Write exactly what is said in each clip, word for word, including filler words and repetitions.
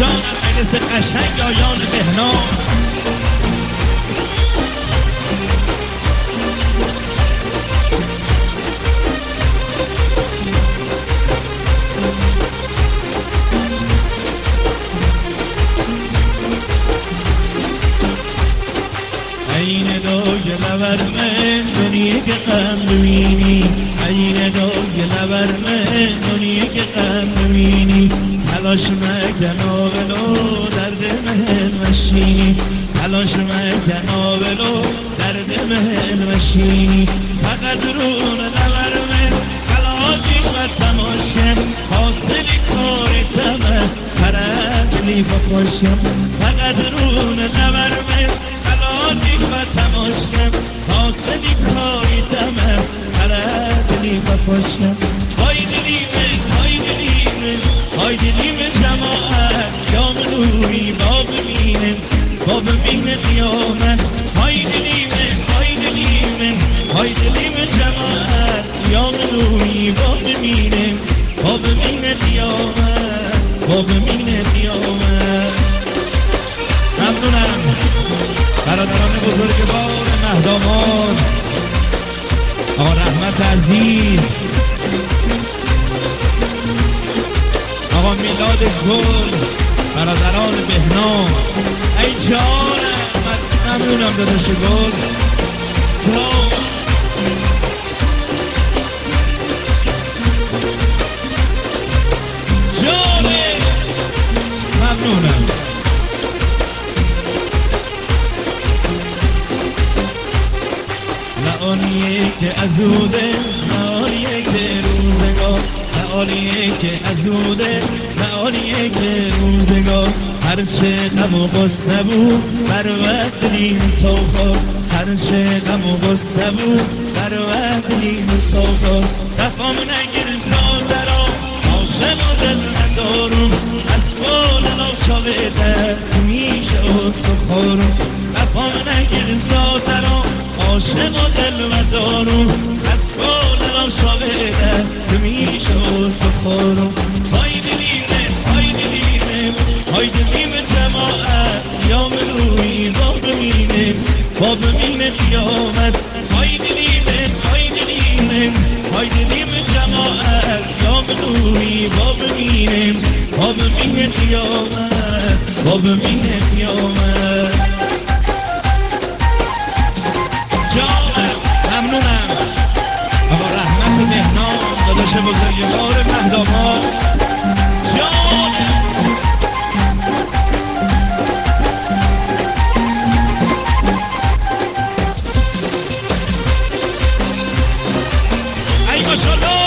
جانم مجلس قشنگ آیان بهنام. این دوی لبر من دنیه که غم ببینی، این دوی لبر من دنیه که غم ببینی، تلاش مکن آولو درد مهل مشینی، تلاش مکن آولو درد مهل مشینی، فقط رون لبر من خلاقی و تماشم، حاصلی کاری تمه پرد لیف خوشم، فقط رون لبر من خلاقی و تماشم، حاصلی کاری تمه پرد لیف خوشم. های دلیمه های دلیمه های دلیمه جماعت یا منوی با ببینم با ببینه قیامت. های دلیمه های دلیمه های دلیمه جماعت یا منوی با ببینم با ببینه قیامت با ببینه قیامت. ممنونم برادران بزرگوار مهداماد، آقا رحمت عزیز، آقا میلاد گل، برادران بهنام. ای جانم ممنونم داداش گل. سلام جانه ممنونم. لعانیه که ازوده، لعانیه که روزگار، لعانیه که ازوده، لعانیه که روزگار، هرچه غم و غصه بود بر وقت نیم سوخار، هرچه غم و غصه بود بر وقت نیم سوخار. دفام نگیر سادرا عاشق و دل ندارم، از بال ناشاوده میشه استخارم. دفام نگیر سادرا عاشق و دل ندارم، از بال ناشاوده میشه استخارم. های دلیمه های دلیمه های دلیمه جماعت یا ملوی با ببینم با ببینه قیامت. های دلیمه های دلیمه های دلیمه جماعت یا ملوی با ببینم با ببینه قیامت با ببینه قیامت. جانم ممنونم آقا رحمت بهنام، داداش بزرگوار مهداماد. جانم ای ماشاءالله.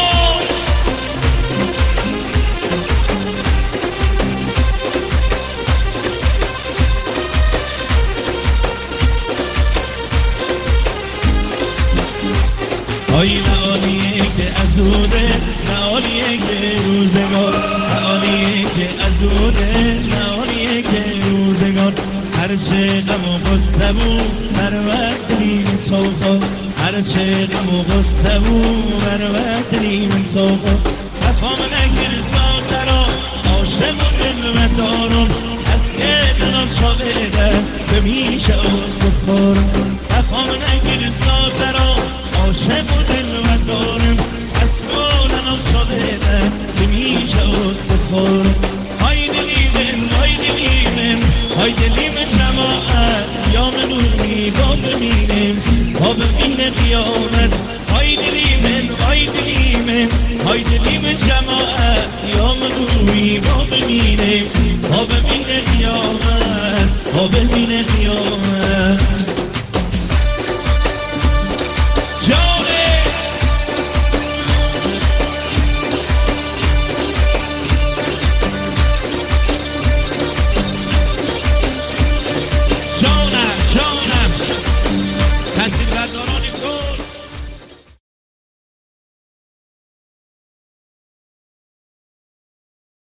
ای لعانیه که ازوده، لعانیه که روزگار، لعانیه که ازوده، لعانیه که روزگار، هرچه غم و غصه بود بر وقت نیم سوخار، هرچه غم و غصه بود بر وقت نیم سوخار. وفام نگیر ساترا عاشق و دل ندارم، از که دلم شاوده به میشه استخارم. وفام نگیر ساترا عاشق و دل ندارم، از بالم شاوده که میشه استخارم. های دلیمه های دلیمه های دلیمه جماعت یا منوی با ببینم با ببینه قیامت. های دلیمه های دلیمه های دلیمه جماعت یا منوی با ببینم با ببینه قیامت با ببینه قیامت.